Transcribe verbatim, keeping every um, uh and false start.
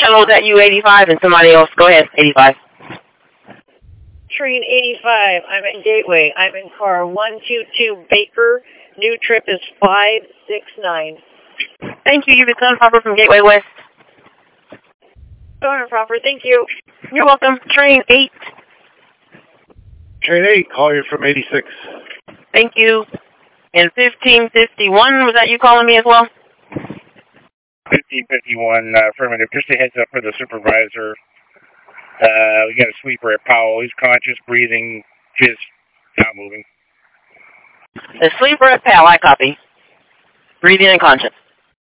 Channel, is that you, eighty-five, and somebody else? Go ahead, eighty-five. Train eighty-five, I'm in Gateway. I'm in car one two two Baker. New trip is five six nine. Thank you. You've been Sun Proper from Gateway West. Sun Proper, thank you. You're welcome. Train eight. Train eight, call you from eighty-six. Thank you. And fifteen fifty-one, was that you calling me as well? fifteen fifty-one, uh, affirmative. Just a heads up for the supervisor. Uh, we got a sweeper at Powell. He's conscious, breathing, just not moving. The sleeper at Pal, I copy. Breathing and conscious.